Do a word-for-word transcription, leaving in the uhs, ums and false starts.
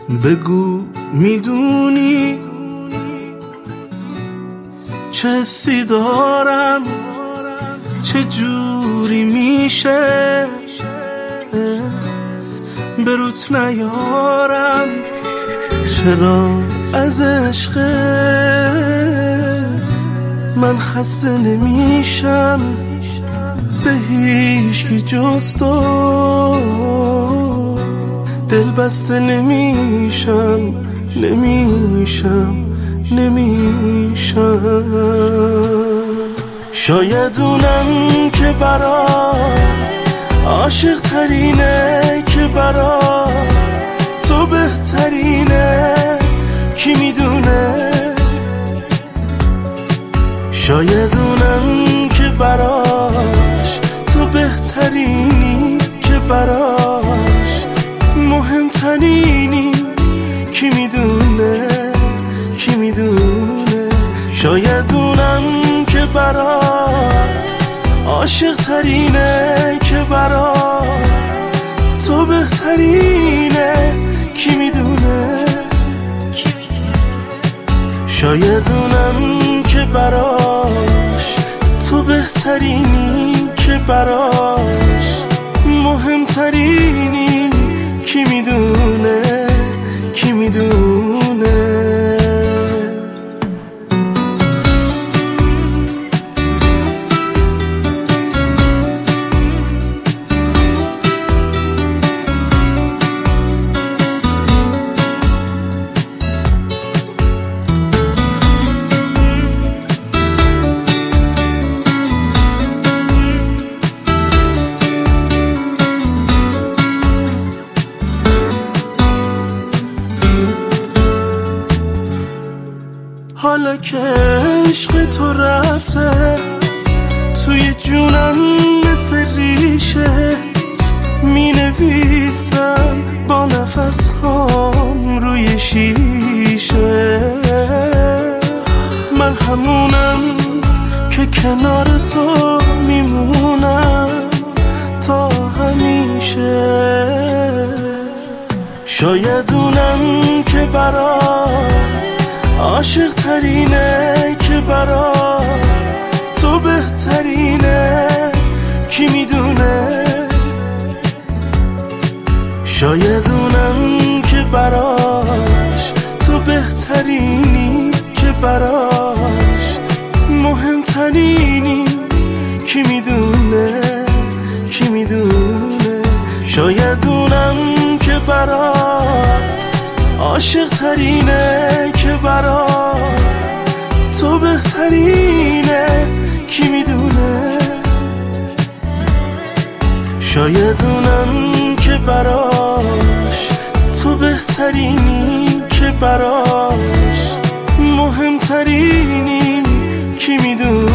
بگو میدونی چه حسی دارم، چه جوری میشه بروت نیارم، چرا از عشقت من خسته نمیشم، به هیچکی جز تو دل بسته نمیشم نمیشم نمیشم. شاید اونم که برات عاشق ترینه، که برات تو بهترینه، کی میدونه. شاید اونم که براش تو بهترینی، که براش مهمترینی، کی میدونه کی میدونه. شاید اونم که برات عاشق ترینه، که برات تو بهترینه، کی میدونه. شاید اونم که براش تو بهترینی، که براش مهمترینی، کی میدونه کی میدونه. حالا که عشق تو رفته توی جونم مثل ریشه، می نویسم با نفس هام روی شیشه. من همونم که کنار تو میمونم تا همیشه. شاید اونم که برات عاشق ترینه، که برات تو بهترینه، کی میدونه. شاید اونم که براش تو بهترینی، که براش مهمترینی، کی میدونه کی میدونه. شاید اونم که برات عاشق ترینه، که برات تو بهترینه، کی میدونه. شاید اونم که براش تو بهترینی، که براش مهمترینی، کی میدونه.